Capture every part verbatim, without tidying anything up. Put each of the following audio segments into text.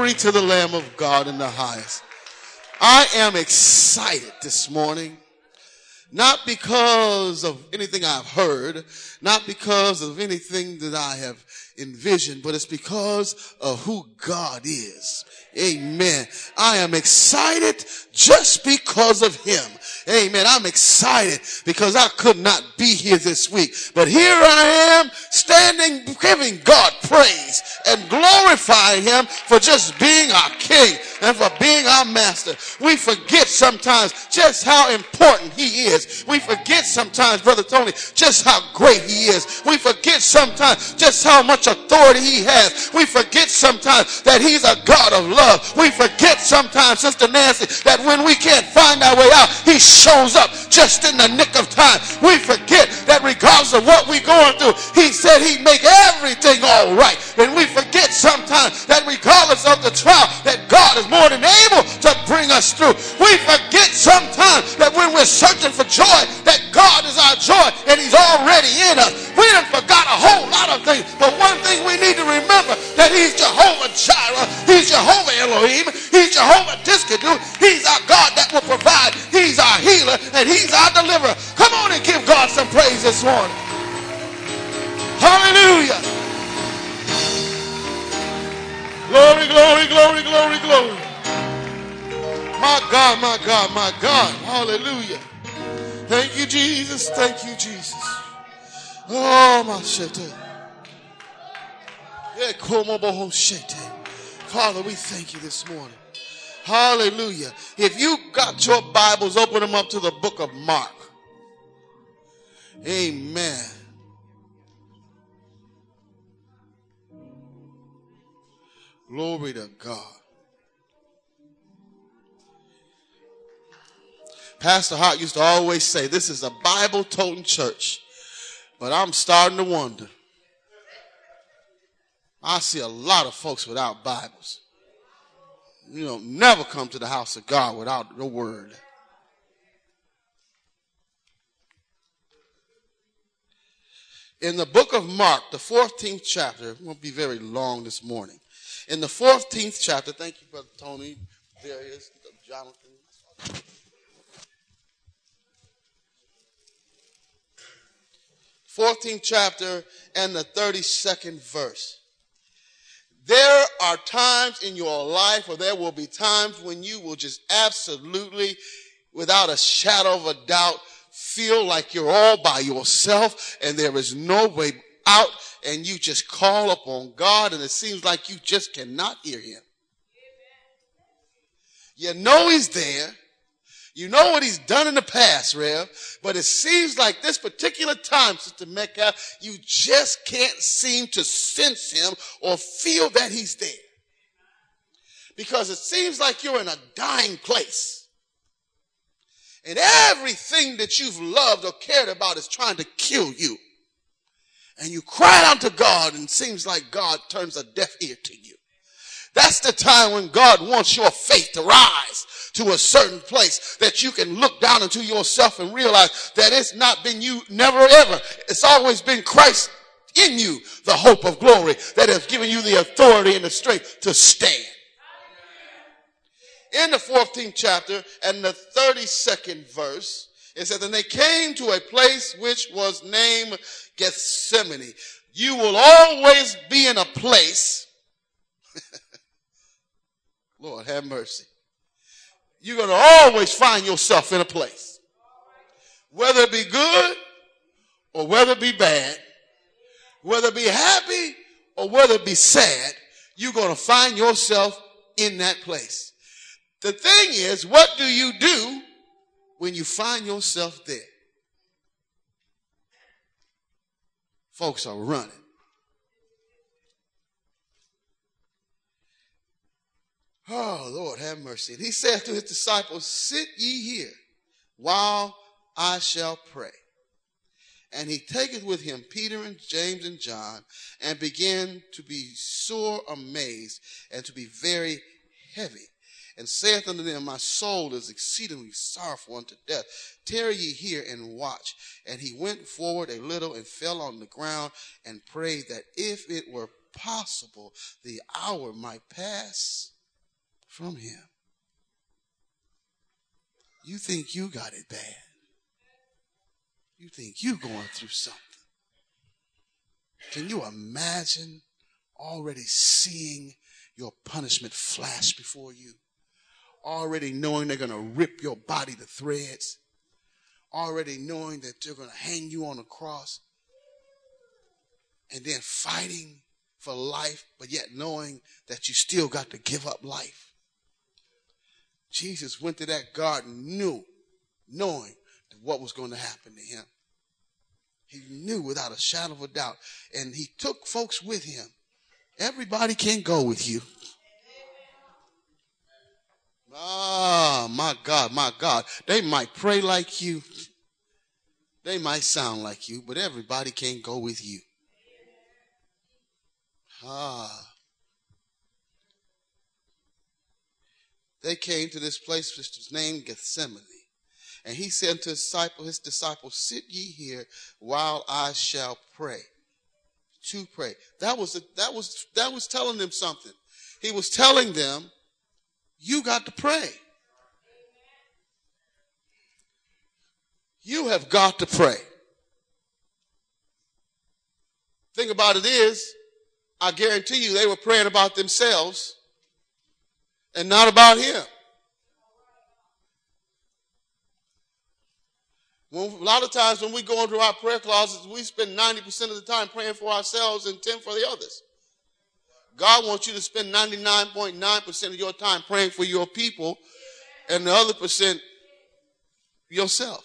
Glory to the Lamb of God in the highest. I am excited this morning, not because of anything I've heard, not because of anything that I have envisioned, but it's because of who God is. Amen. I am excited just because of him. Amen. I'm excited because I could not be here this week. But here I am standing, giving God praise and glorifying him for just being our king and for being our master. We forget sometimes just how important he is. We forget sometimes, Brother Tony, just how great he is. We forget sometimes just how much authority he has. We forget sometimes that he's a God of love. We forget sometimes, Sister Nancy, that when we can't find our way out, he shows up just in the nick of time. We forget that regardless of what we're going through, he said he'd make everything all right. And we forget sometimes that regardless of the trial, that God is more than able to bring us through. We forget sometimes that when we're searching for joy, that God is our joy and he's already in us. We done forgot a whole lot of things, but one thing we need to remember, that he's Jehovah Jireh, he's Jehovah Elohim, he's Jehovah Tiskadu, he's our God that will provide, he's our healer, and he's our deliverer. Come on and give God some praise this morning. Hallelujah. Glory, glory, glory, glory, glory. My God, my God, my God. Hallelujah. Thank you, Jesus. Thank you, Jesus. Oh, my shit. Father, we thank you this morning. Hallelujah. If you got your Bibles, open them up to the book of Mark. Amen. Glory to God. Pastor Hart used to always say, this is a Bible-toting church. But I'm starting to wonder. I see a lot of folks without Bibles. You know, never come to the house of God without the word. In the book of Mark, the fourteenth chapter, it won't be very long this morning. In the fourteenth chapter, thank you, Brother Tony, there is Jonathan. fourteenth chapter and the thirty-second verse. There are times in your life, or there will be times when you will just absolutely, without a shadow of a doubt, feel like you're all by yourself and there is no way out, and you just call upon God and it seems like you just cannot hear him. You know he's there. You know what he's done in the past, Rev, but it seems like this particular time, Sister Mecca, you just can't seem to sense him or feel that he's there. Because it seems like you're in a dying place. And everything that you've loved or cared about is trying to kill you. And you cry out to God and it seems like God turns a deaf ear to you. That's the time when God wants your faith to rise to a certain place that you can look down into yourself and realize that it's not been you, never ever. It's always been Christ in you, the hope of glory that has given you the authority and the strength to stand. In the fourteenth chapter and the thirty-second verse, it says, and they came to a place which was named Gethsemane. You will always be in a place. Lord, have mercy. You're going to always find yourself in a place. Whether it be good or whether it be bad, whether it be happy or whether it be sad, you're going to find yourself in that place. The thing is, what do you do when you find yourself there? Folks are running. Oh, Lord, have mercy. And he said to his disciples, sit ye here while I shall pray. And he taketh with him Peter and James and John and began to be sore amazed and to be very heavy. And saith unto them, my soul is exceedingly sorrowful unto death. Tarry ye here and watch. And he went forward a little and fell on the ground and prayed that if it were possible, the hour might pass from him. You think you got it bad. You think you're going through something. Can you imagine already seeing your punishment flash before you? Already knowing they're going to rip your body to threads. Already knowing that they're going to hang you on a cross. And then fighting for life, but yet knowing that you still got to give up life. Jesus went to that garden knew, knowing what was going to happen to him. He knew without a shadow of a doubt. And he took folks with him. Everybody can't go with you. Ah, my God, my God. They might pray like you. They might sound like you, but everybody can't go with you. Ah. They came to this place which was named Gethsemane. And he said to his disciples, his disciples, sit ye here while I shall pray. To pray. That was, a, that was, that was telling them something. He was telling them, you got to pray. You have got to pray. Thing about it is, I guarantee you they were praying about themselves and not about him. When, a lot of times when we go into our prayer closets, we spend ninety percent of the time praying for ourselves and ten for the others. God wants you to spend ninety-nine point nine percent of your time praying for your people and the other percent yourself.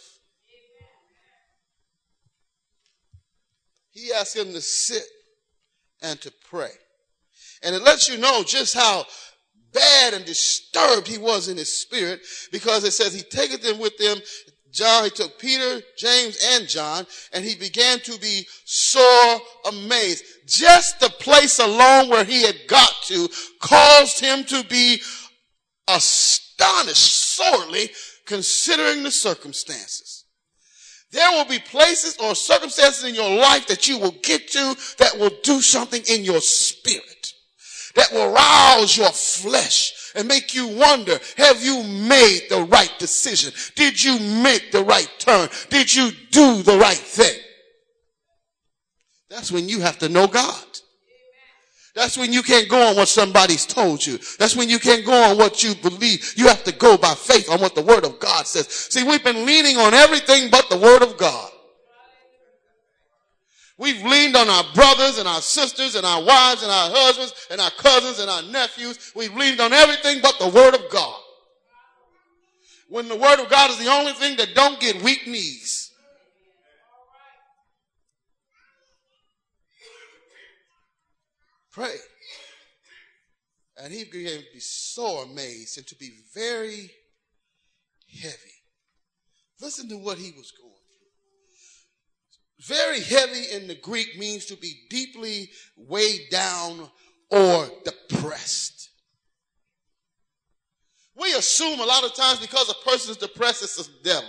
He asked him to sit and to pray. And it lets you know just how bad and disturbed he was in his spirit, because it says he taketh them with them. John, he took Peter, James, and John, and he began to be sore amazed. Just the place alone where he had got to caused him to be astonished sorely, considering the circumstances. There will be places or circumstances in your life that you will get to that will do something in your spirit, that will rouse your flesh and make you wonder, have you made the right decision? Did you make the right turn? Did you do the right thing? That's when you have to know God. That's when you can't go on what somebody's told you. That's when you can't go on what you believe. You have to go by faith on what the Word of God says. See, we've been leaning on everything but the Word of God. We've leaned on our brothers and our sisters and our wives and our husbands and our cousins and our nephews. We've leaned on everything but the Word of God. When the Word of God is the only thing that don't get weak knees. Pray. And he began to be so amazed and to be very heavy. Listen to what he was going through. Very heavy in the Greek means to be deeply weighed down or depressed. We assume a lot of times because a person is depressed, it's a devil.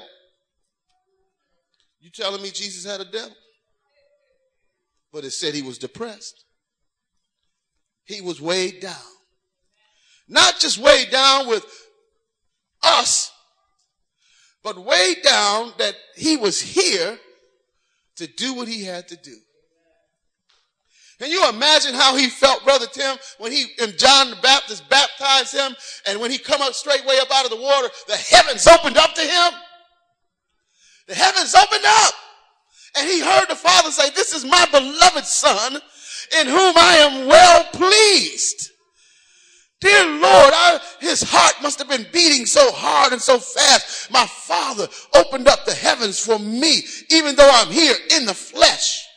You telling me Jesus had a devil? But it said he was depressed. He was weighed down. Not just weighed down with us, but weighed down that he was here to do what he had to do. Can you imagine how he felt, Brother Tim, when he and John the Baptist baptized him, and when he come up straightway up out of the water, the heavens opened up to him? The heavens opened up, and he heard the Father say, "This is my beloved Son, in whom I am well pleased." Dear Lord, I, his heart must have been beating so hard and so fast. My Father opened up the heavens for me, even though I'm here in the flesh.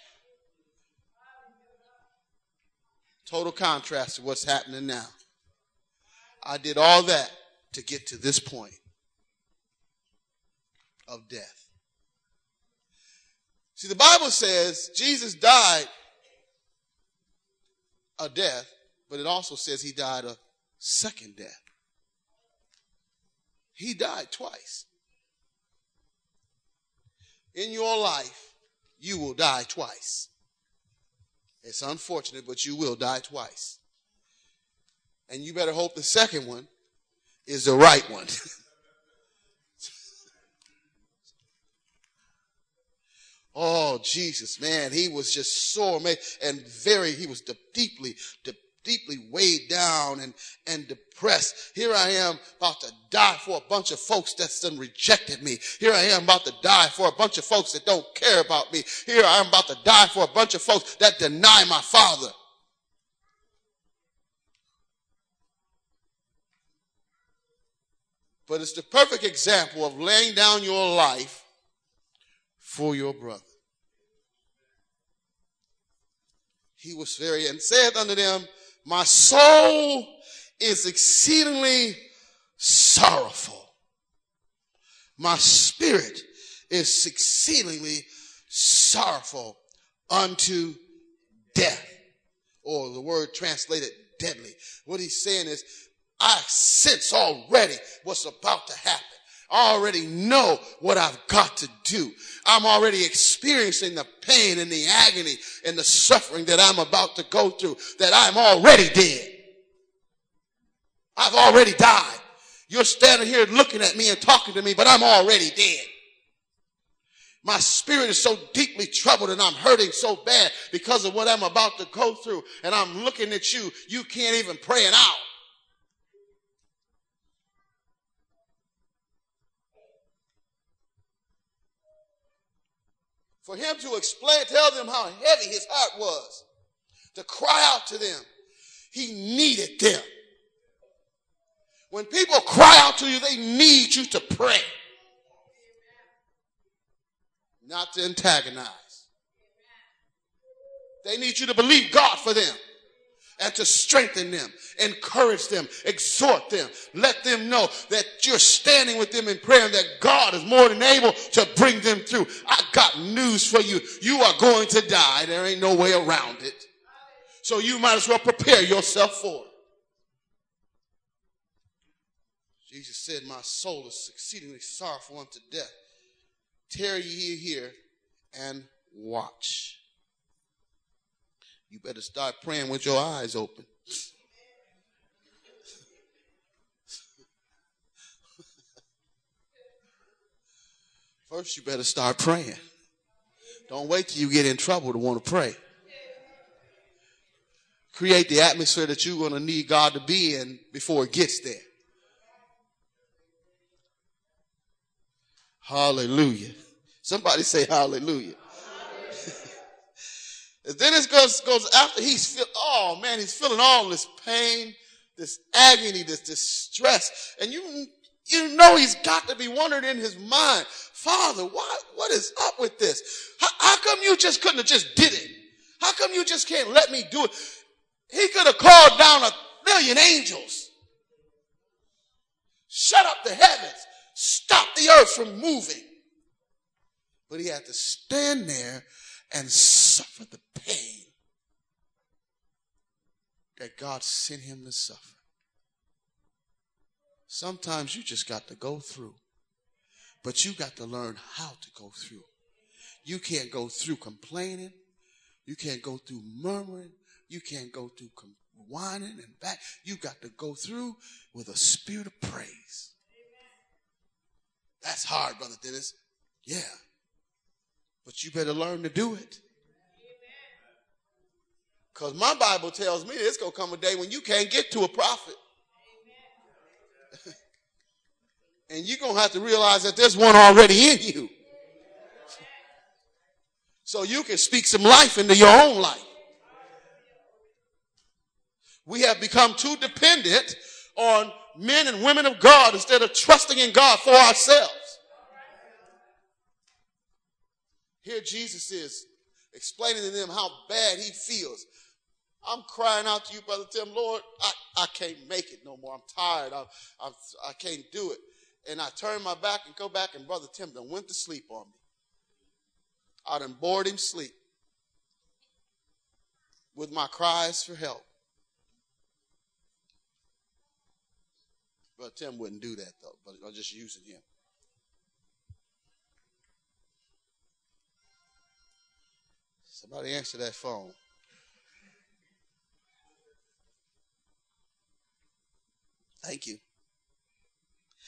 Total contrast to what's happening now. I did all that to get to this point of death. See, the Bible says Jesus died a death, but it also says he died a second death. He died twice. In your life, you will die twice. It's unfortunate, but you will die twice. And you better hope the second one is the right one. Oh, Jesus, man, he was just so amazed and very, he was de- deeply, de- deeply weighed down and, and depressed. Here I am about to die for a bunch of folks that's done rejected me. Here I am about to die for a bunch of folks that don't care about me. Here I am about to die for a bunch of folks that deny my Father. But it's the perfect example of laying down your life for your brother. He was very, and said unto them, my soul is exceedingly sorrowful. My spirit is exceedingly sorrowful unto death. Or the word translated deadly. What he's saying is, I sense already what's about to happen. I already know what I've got to do. I'm already experiencing the pain and the agony and the suffering that I'm about to go through, that I'm already dead. I've already died. You're standing here looking at me and talking to me, but I'm already dead. My spirit is so deeply troubled and I'm hurting so bad because of what I'm about to go through. And I'm looking at you. You can't even pray it out. For him to explain, tell them how heavy his heart was, to cry out to them. He needed them. When people cry out to you, they need you to pray, not to antagonize. They need you to believe God for them and to strengthen them, encourage them, exhort them. Let them know that you're standing with them in prayer and that God is more than able to bring them through. I got news for you. You are going to die. There ain't no way around it. So you might as well prepare yourself for it. Jesus said, my soul is exceedingly sorrowful unto death. Tarry ye here and watch. You better start praying with your eyes open. First, you better start praying. Don't wait till you get in trouble to want to pray. Create the atmosphere that you're going to need God to be in before it gets there. Hallelujah. Somebody say hallelujah. And then it goes, goes after he's feel, oh man, he's feeling all this pain, this agony, this distress. And you, you know he's got to be wondering in his mind, Father, what, what is up with this? How, how come you just couldn't have just did it? How come you just can't let me do it? He could have called down a million angels. Shut up the heavens. Stop the earth from moving. But he had to stand there and suffer the pain that God sent him to suffer. Sometimes you just got to go through, but you got to learn how to go through. You can't go through complaining. You can't go through murmuring. You can't go through whining and back. You got to go through with a spirit of praise. That's hard, Brother Dennis. Yeah. But you better learn to do it. Because my Bible tells me it's going to come a day when you can't get to a prophet. And you're going to have to realize that there's one already in you. So you can speak some life into your own life. We have become too dependent on men and women of God instead of trusting in God for ourselves. Here Jesus is explaining to them how bad he feels. I'm crying out to you, Brother Tim, Lord, I, I can't make it no more. I'm tired. I, I, I can't do it. And I turn my back and go back, and Brother Tim done went to sleep on me. I done bored him sleep with my cries for help. Brother Tim wouldn't do that, though, but I'm just using him. Somebody answer that phone. Thank you.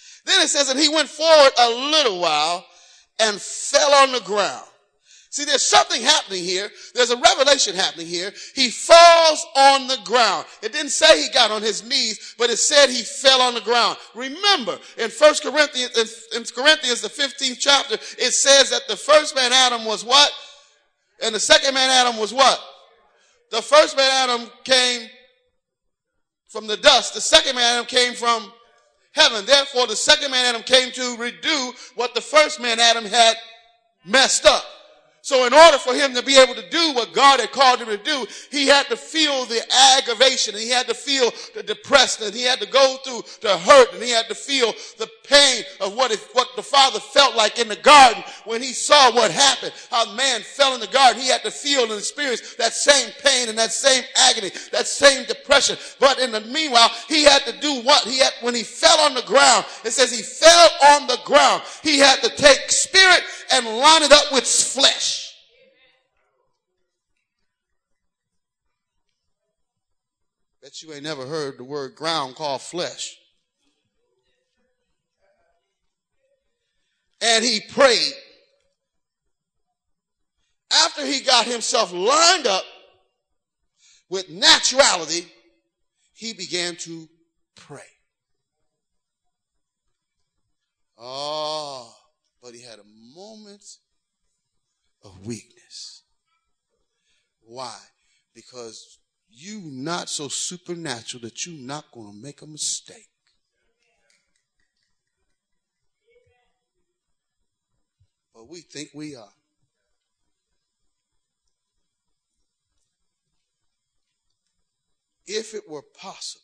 Then it says, and he went forward a little while and fell on the ground. See, there's something happening here. There's a revelation happening here. He falls on the ground. It didn't say he got on his knees, but it said he fell on the ground. Remember, in First Corinthians, in Corinthians, the fifteenth chapter, it says that the first man Adam was what? And the second man Adam was what? The first man Adam came from the dust. The second man Adam came from heaven. Therefore, the second man Adam came to redo what the first man Adam had messed up. So in order for him to be able to do what God had called him to do, he had to feel the aggravation, and he had to feel the depression, and he had to go through the hurt, and he had to feel the pain of what, it, what the Father felt like in the garden when he saw what happened, how man fell in the garden. He had to feel and experience that same pain and that same agony, that same depression. But in the meanwhile, he had to do what? He had, when he fell on the ground, it says he fell on the ground. He had to take spirit and line it up with flesh. Bet you ain't never heard the word ground called flesh. And he prayed. After he got himself lined up with naturality, he began to pray. Oh, but he had a moment of weakness. Why? Because you not so supernatural that you're not going to make a mistake. But we think we are. If it were possible,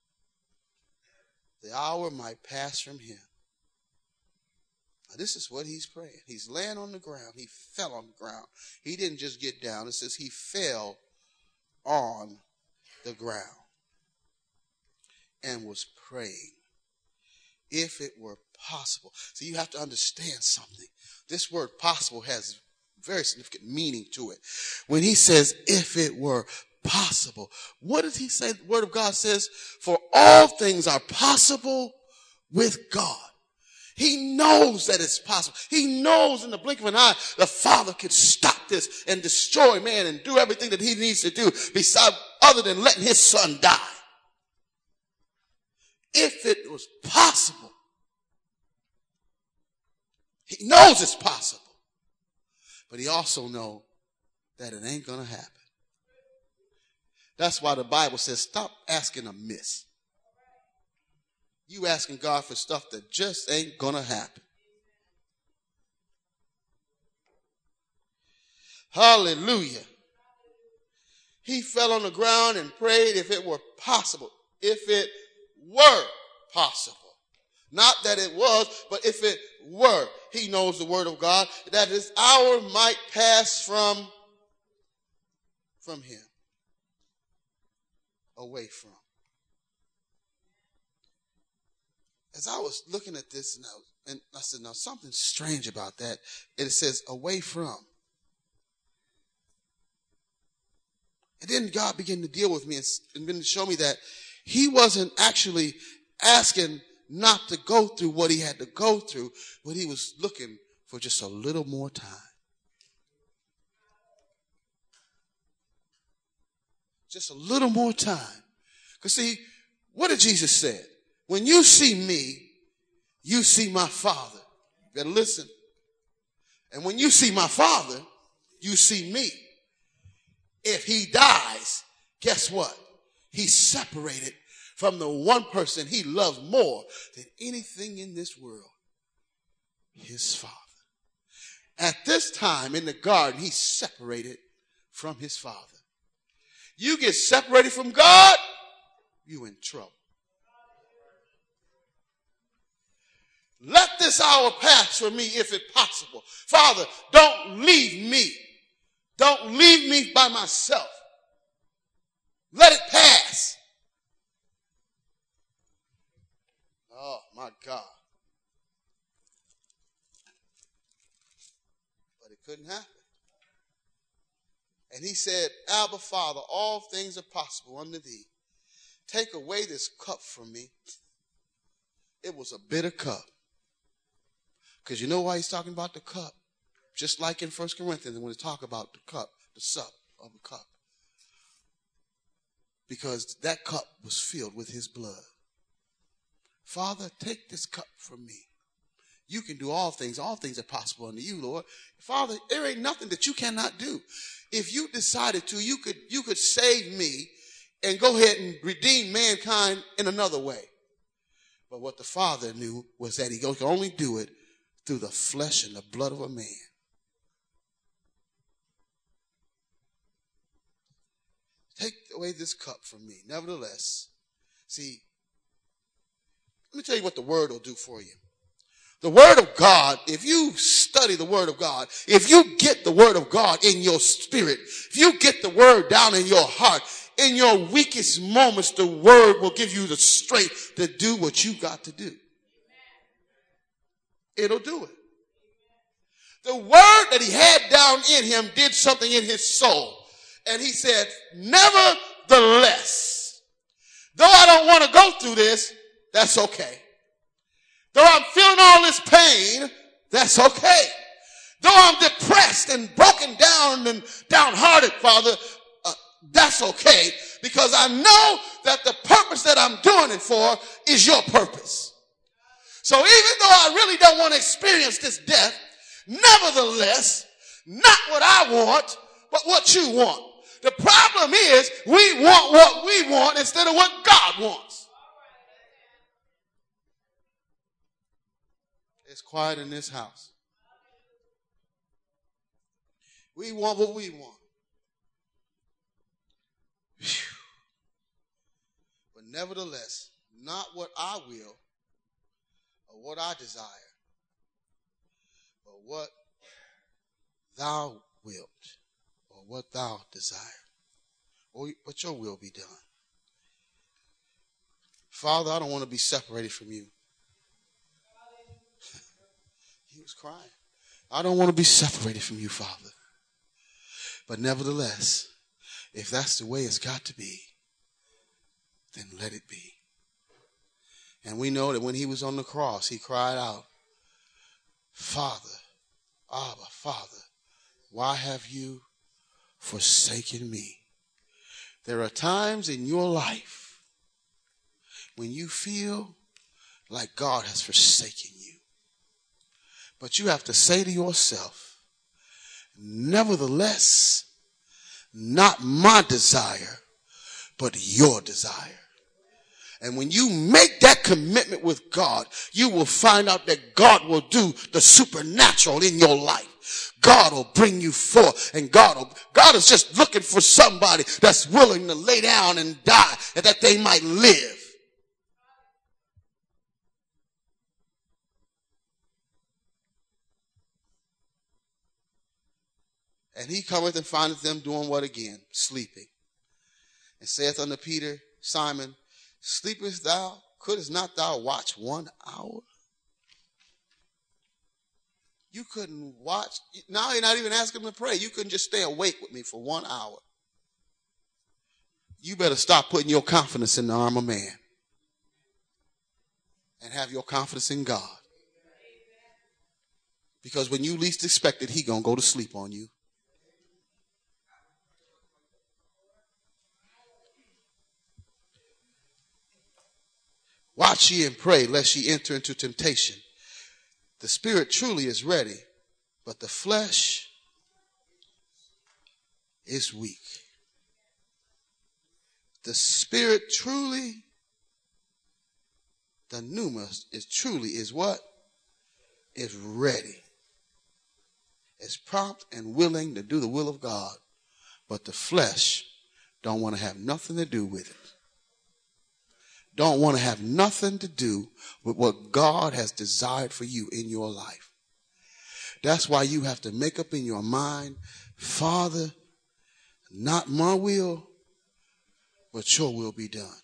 the hour might pass from him. Now, this is what he's praying. He's laying on the ground. He fell on the ground. He didn't just get down. It says he fell on the ground and was praying. If it were possible. So you have to understand something. This word possible has very significant meaning to it. When he says, if it were possible, what does he say? The word of God says, for all things are possible with God. He knows that it's possible. He knows in the blink of an eye the Father can stop this and destroy man and do everything that he needs to do besides other than letting his son die. If it was possible, he knows it's possible, but he also knows that it ain't going to happen. That's why the Bible says stop asking amiss. You asking God for stuff that just ain't gonna happen. Hallelujah. He fell on the ground and prayed if it were possible. If it were possible. Not that it was, but if it were. He knows the word of God, that his hour might pass from, from him. Away from. As I was looking at this, and I, was, and I said, now something strange about that. It says away from. And then God began to deal with me and, and began to show me that he wasn't actually asking not to go through what he had to go through, but he was looking for just a little more time. Just a little more time. Because see, what did Jesus say? When you see me, you see my Father. You better listen. And when you see my Father, you see me. If he dies, guess what? He's separated from the one person he loves more than anything in this world, his Father. At this time in the garden, he's separated from his Father. You get separated from God, you in trouble. Let this hour pass for me if it's possible. Father, don't leave me. Don't leave me by myself. Let it pass. Oh, my God. But it couldn't happen. And he said, Abba, Father, all things are possible unto thee. Take away this cup from me. it was a bitter cup. Because you know why he's talking about the cup? Just like in First Corinthians when we talk about the cup, the sup of the cup. Because that cup was filled with his blood. Father, take this cup from me. You can do all things. All things are possible unto you, Lord. Father, there ain't nothing that you cannot do. If you decided to, you could, you could save me and go ahead and redeem mankind in another way. But what the Father knew was that he could only do it through the flesh and the blood of a man. Take away this cup from me. Nevertheless, see, let me tell you what the word will do for you. The word of God, if you study the word of God, if you get the word of God in your spirit, if you get the word down in your heart, in your weakest moments, the word will give you the strength to do what you got to do. It'll do it. The word that he had down in him did something in his soul. And he said, nevertheless, though I don't want to go through this, that's okay. Though I'm feeling all this pain, that's okay. Though I'm depressed and broken down and downhearted, Father, uh, that's okay. Because I know that the purpose that I'm doing it for is your purpose. So even though I really don't want to experience this death, nevertheless, not what I want, but what you want. The problem is we want what we want instead of what God wants. It's quiet in this house. We want what we want. Whew. But nevertheless, not what I will or what I desire, but what thou wilt or what thou desire. Or but your will be done. Father, I don't want to be separated from you. He was crying. I don't want to be separated from you, Father. But nevertheless, if that's the way it's got to be, then let it be. And we know that when he was on the cross, he cried out, Father, Abba, Father, why have you forsaken me? There are times in your life when you feel like God has forsaken you. But you have to say to yourself, nevertheless, not my desire, but your desire. And when you make that commitment with God, you will find out that God will do the supernatural in your life. God will bring you forth, and God will, God is just looking for somebody that's willing to lay down and die and that they might live. And he cometh and findeth them doing what again? Sleeping. And saith unto Peter, Simon, sleepest thou? Couldst not thou watch one hour? You couldn't watch. Now you're not even asking him to pray. You couldn't just stay awake with me for one hour. You better stop putting your confidence in the arm of man and have your confidence in God. Because when you least expect it, he gonna go to sleep on you. Watch ye and pray, lest ye enter into temptation. The spirit truly is ready, but the flesh is weak. The spirit truly, the pneuma is truly is what? Is ready. Is prompt and willing to do the will of God, but the flesh don't want to have nothing to do with it. Don't want to have nothing to do with what God has desired for you in your life. That's why you have to make up in your mind, Father, not my will, but your will be done.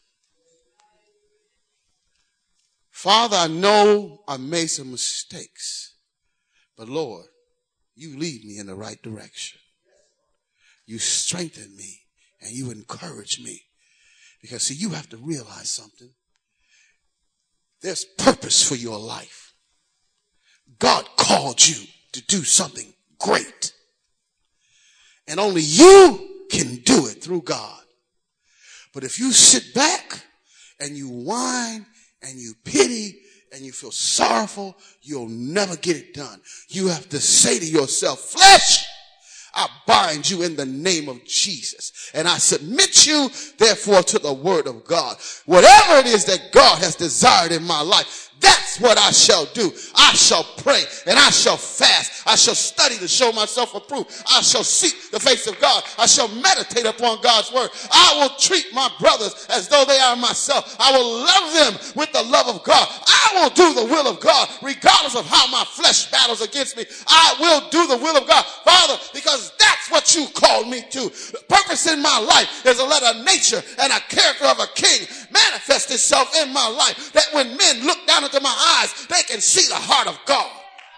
Father, I know I made some mistakes, but Lord, you lead me in the right direction. You strengthen me and you encourage me. Because, see, you have to realize something. There's purpose for your life. God called you to do something great. And only you can do it through God. But if you sit back and you whine and you pity and you feel sorrowful, you'll never get it done. You have to say to yourself, flesh, I bind you in the name of Jesus. And I submit you, therefore, to the word of God. Whatever it is that God has desired in my life, that's what I shall do. I shall pray and I shall fast. I shall study to show myself approved. I shall seek the face of God. I shall meditate upon God's word. I will treat my brothers as though they are myself. I will love them with the love of God. I will do the will of God regardless of how my flesh battles against me. I will do the will of God, Father, because that's what you called me to. The purpose in my life is to let a nature and a character of a king manifest itself in my life, that when men look down into my eyes, they can see the heart of God.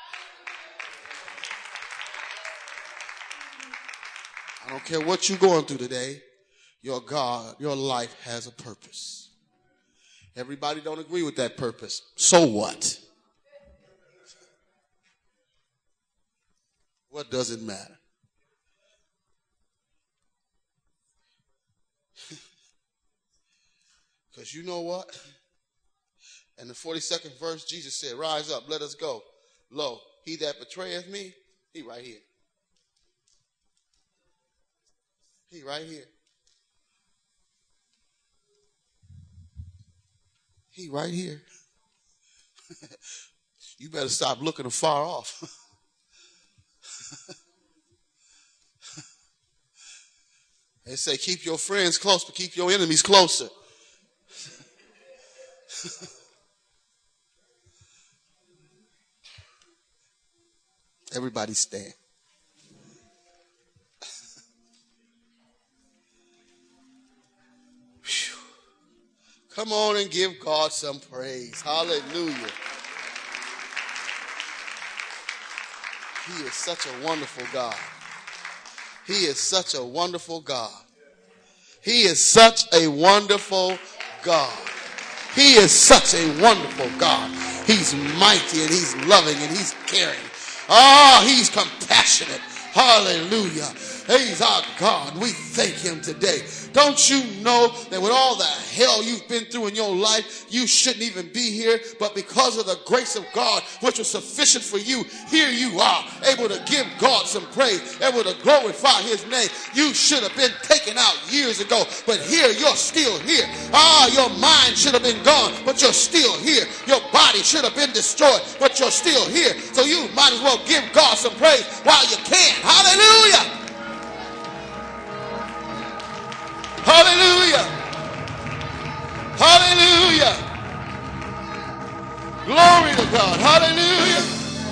I don't care what you're going through today, your God, your life has a purpose. Everybody don't agree with that purpose. So what? What does it matter? Because you know what? In the forty-second verse, Jesus said, rise up, let us go. Lo, he that betrayeth me, he right here. He right here. He right here. You better stop looking afar off. They say keep your friends close, but keep your enemies closer. Everybody stand. Come on and give God some praise. Hallelujah. He is such a wonderful God. He is such a wonderful God. He is such a wonderful God. He is such a wonderful God. He's mighty and he's loving and he's caring. Oh, he's compassionate. Hallelujah. He's our God. We thank him today. Don't you know that with all the hell you've been through in your life, you shouldn't even be here, but because of the grace of God, which was sufficient for you, here you are, able to give God some praise, able to glorify his name. You should have been taken out years ago, but here you're still here. Ah, your mind should have been gone, but you're still here. Your body should have been destroyed, but you're still here. So you might as well give God some praise while you can. Hallelujah. Hallelujah. Hallelujah. Glory to God. Hallelujah.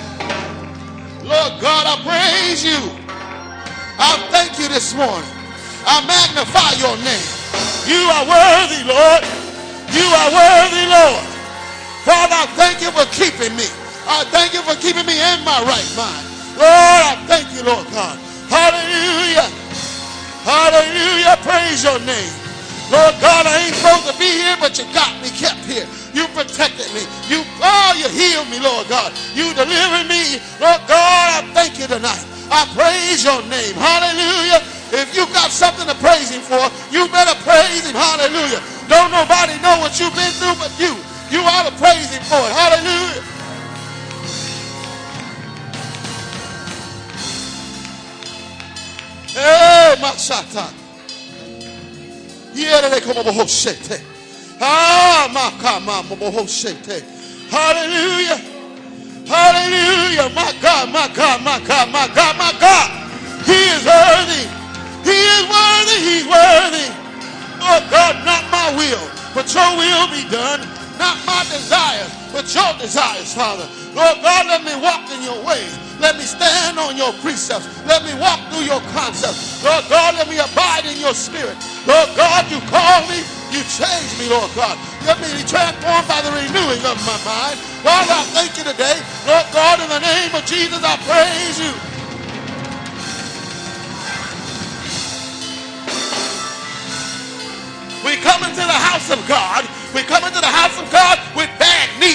Lord God, I praise you. I thank you this morning. I magnify your name. You are worthy, Lord. You are worthy, Lord. Father, I thank you for keeping me. I thank you for keeping me in my right mind. Lord, I thank you, Lord God. Hallelujah. Hallelujah. Praise your name. Lord God, I ain't supposed to be here, but you got me kept here. You protected me. You, oh, you healed me, Lord God. You delivered me. Lord God, I thank you tonight. I praise your name. Hallelujah. If you got something to praise him for, you better praise him. Hallelujah. Don't nobody know what you've been through but you. You ought to praise him for it. Hallelujah. Hey, Mashata. Yeah, they come over Hoshete. Ah, Makama Mohoshete. Hallelujah. Hallelujah. My God, my God, my God, my God, my God. He is worthy. He is worthy. He's worthy. Oh God, not my will, but your will be done. Not my desires, but your desires, Father. Lord God, let me walk in your ways. Let me stand on your precepts. Let me walk through your concepts. Lord God, let me abide in your spirit. Lord God, you call me. You change me, Lord God. Let me be transformed by the renewing of my mind. Father, I thank you today. Lord God, in the name of Jesus, I praise you. We come into the house of God. We come into the house of God with bad news.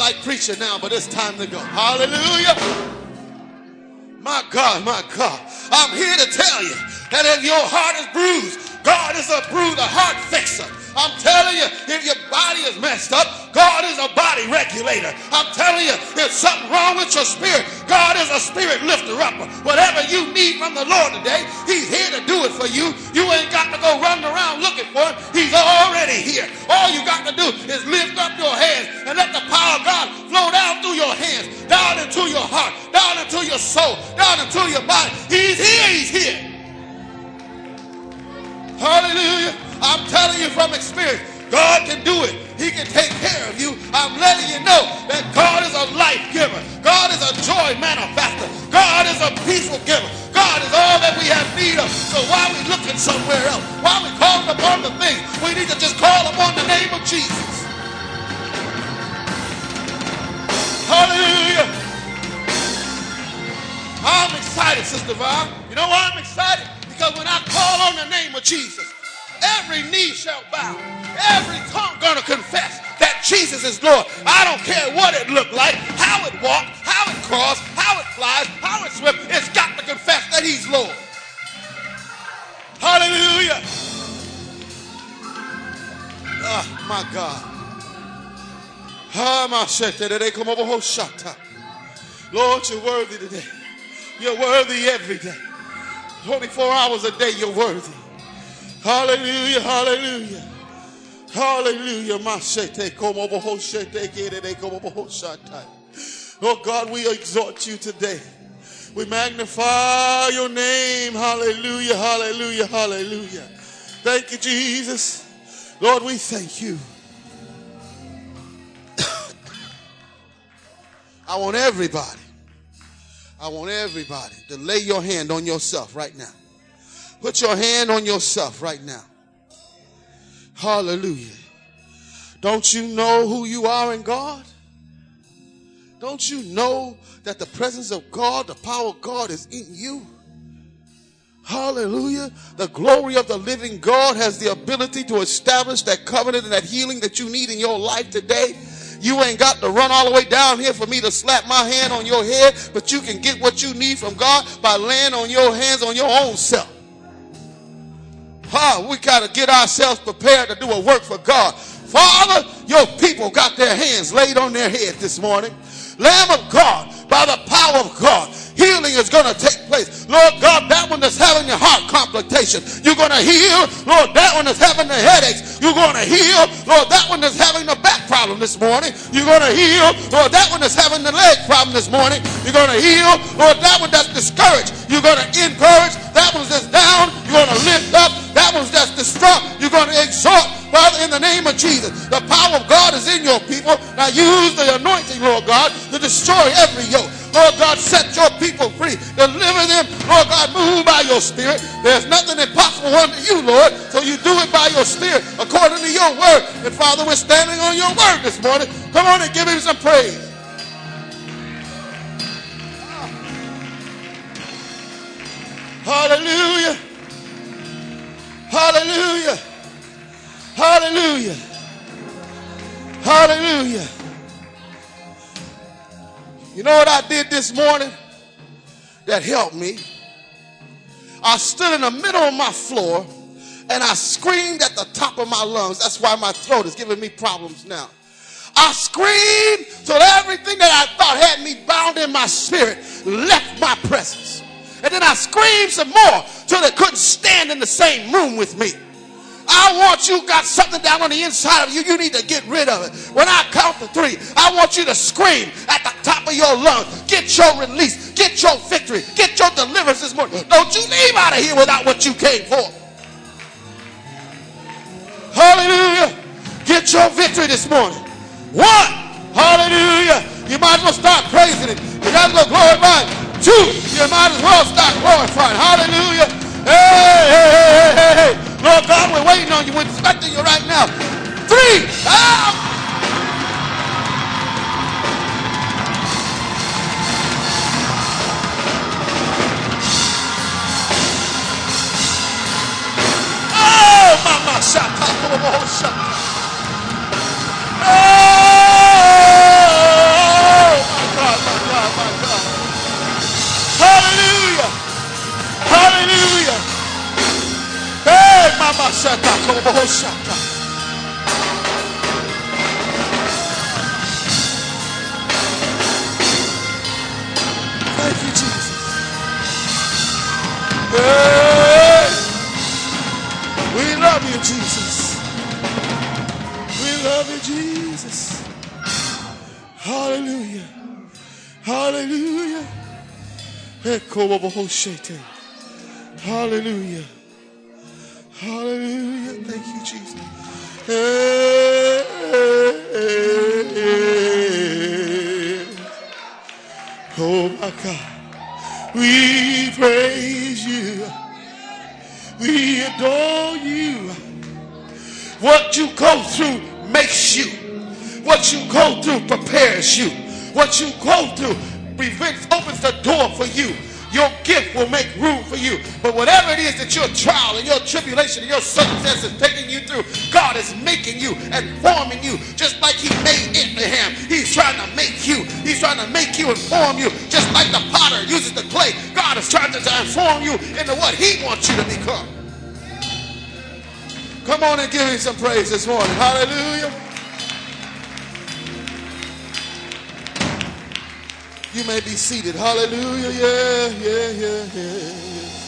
like preaching now, but it's time to go. Hallelujah. My God, my God. I'm here to tell you that if your heart is bruised, God is a bruise, a heart fixer. I'm telling you, if your body is messed up, God is a body regulator. I'm telling you, if something wrong with your spirit, God is a spirit lifter up. Whatever you need from the Lord today, he's here to do it for you. You ain't got to go running around looking for him. He's already here. All you got to do is lift up your hands and let the power of God flow down through your hands, down into your heart, down into your soul, down into your body. He's here, he's here. Hallelujah. I'm telling you from experience, God can do it. He can take care of you. I'm letting you know that God is a life giver. God is a joy manifester. God is a peaceful giver. God is all that we have need of. So why are we looking somewhere else? Why are we calling upon the things? We need to just call upon the name of Jesus. Hallelujah. I'm excited, Sister Vaughn. You know why I'm excited? Because when I call on the name of Jesus, every knee shall bow. Every tongue gonna confess that Jesus is Lord. I don't care what it looked like, how it walked, how it crossed, how it flies, how it swims. It's got to confess that he's Lord. Hallelujah. Oh, my God. Lord, you're worthy today. You're worthy every day. twenty-four hours a day, you're worthy. Hallelujah, hallelujah. Hallelujah. Oh God, we exhort you today. We magnify your name. Hallelujah, hallelujah, hallelujah. Thank you, Jesus. Lord, we thank you. I want everybody, I want everybody to lay your hand on yourself right now. Put your hand on yourself right now. Hallelujah. Don't you know who you are in God? Don't you know that the presence of God, the power of God is in you? Hallelujah. The glory of the living God has the ability to establish that covenant and that healing that you need in your life today. You ain't got to run all the way down here for me to slap my hand on your head, but you can get what you need from God by laying on your hands on your own self. Huh, we got to get ourselves prepared to do a work for God. Father, your people got their hands laid on their head this morning. Lamb of God, by the power of God, healing is going to take place. Lord God, that one that's having the heart complication, you're going to heal. Lord, that one that's having the headaches, you're going to heal. Lord, that one that's having the back problem this morning, you're going to heal. Lord, that one that's having the leg problem this morning, you're going to heal. Lord, that one that's discouraged, you're going to encourage. That one's that's down, you're going to lift up. That one's that's distraught, you're going to exhort. Father, in the name of Jesus, the power of God is in your people. Now use the anointing, Lord God, to destroy every yoke. Lord God, set your people free. Deliver them. Lord God, move by your spirit. There's nothing impossible unto you, Lord. So you do it by your spirit according to your word. And Father, we're standing on your word this morning. Come on and give him some praise. Hallelujah. Hallelujah. Hallelujah. Hallelujah. You know what I did this morning that helped me? I stood in the middle of my floor and I screamed at the top of my lungs. That's why my throat is giving me problems now. I screamed so that everything that I thought had me bound in my spirit left my presence. And then I screamed some more till they couldn't stand in the same room with me. I want you got something down on the inside of you. You need to get rid of it. When I count to three, I want you to scream at the top of your lungs. Get your release. Get your victory. Get your deliverance this morning. Don't you leave out of here without what you came for. Hallelujah. Get your victory this morning. One. Hallelujah. You might as well start praising it. You got to go glorify. Two. You might as well start glorifying. Hallelujah. Hey, hey, hey, hey, hey. Lord God, we're waiting on you. We're expecting you right now. Three. Ah! Oh, mama, shaka, oh, shaka. Oh! Thank you, Jesus. Hey, we love you, Jesus. We love you, Jesus. Hallelujah. Hallelujah. Hallelujah. Hallelujah. Thank you, Jesus. Hey, hey, hey. Oh my God. We praise you. We adore you. What you go through makes you. What you go through prepares you. What you go through prevents, opens the door for you. Your gift will make room for you. But whatever it is that your trial and your tribulation and your circumstances taking you through, God is making you and forming you just like he made Abraham. He's trying to make you. He's trying to make you and form you just like the potter uses the clay. God is trying to transform you into what he wants you to become. Come on and give him some praise this morning. Hallelujah. You may be seated. Hallelujah. Yeah, yeah, yeah, yeah.